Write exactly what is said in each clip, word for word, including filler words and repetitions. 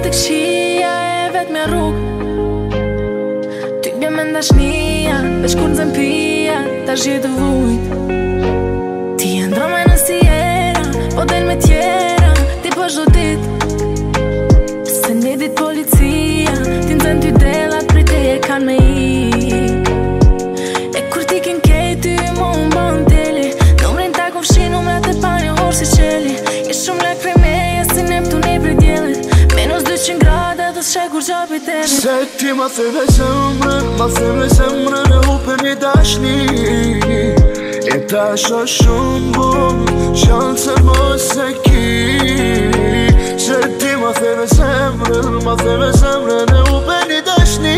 të këshia e vet me rrug. Ty bje me ndashnia, veç kur nëzën pia, ta zhjetë vujt. Ti e ndroma në si era, po del me tjera, ti po shdo dit. Se një dit policia, ti nëzën ty delat, prit e e kan me i. E kur ti ken kej, ty mu më ban teli, numrin ta ku fshi numrat e pa një horë si qeli. Je shumë lak prej meja, si Neptuni prej djelit, minus dyqin grada, do s'shaj kur gjapi teli. Se ti ma theve zemrën, ma theve zemrën e hupe një dashni. E ta shë shumë bunë, shanë se mos e ki. Se ti ma theve zemrën, ma theve zemrën e hupe një dashni.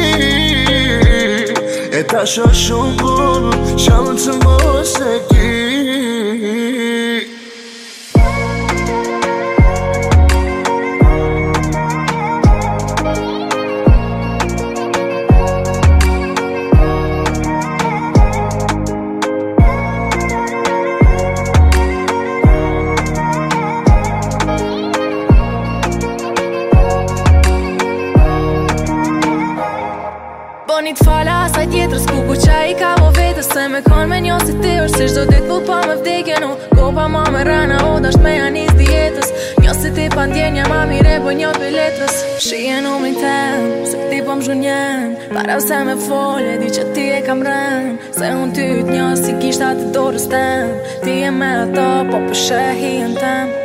E ta shë shumë bunë, shanë se mos e ki. Boni t'fala asaj tjetër s'ku ku qa i ka vo vetës. Se me kon me njo si ti është si shdo dit mu pa me vdekje nu. Ko pa ma me rana o dasht me janis dietës. Njo si ti pa ndjenja ma mire po njo për letrës. Shije numrin tem, se ti po m'zhunjen. Para vse me folje, di që ti e kam rën. Se unë ty t'njo si kishta të dorës tem. Ti e me ato, po për shëhien tem.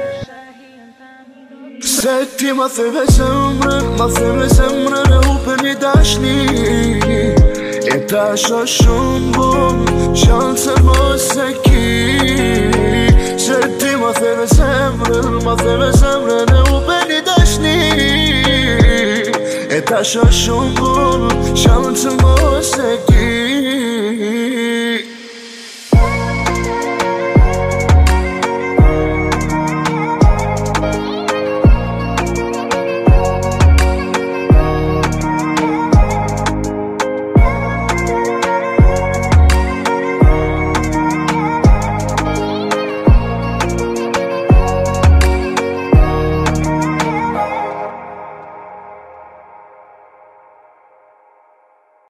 Se ti ma theve zemrën, ma theve zemrën e hupe një dashni. E ta shë shumë bunë, shanë se mos e ki. Se ti ma theve zemrën, ma theve zemrën e hupe një dashni. E ta shë shumë bunë, shanë se mos e ki.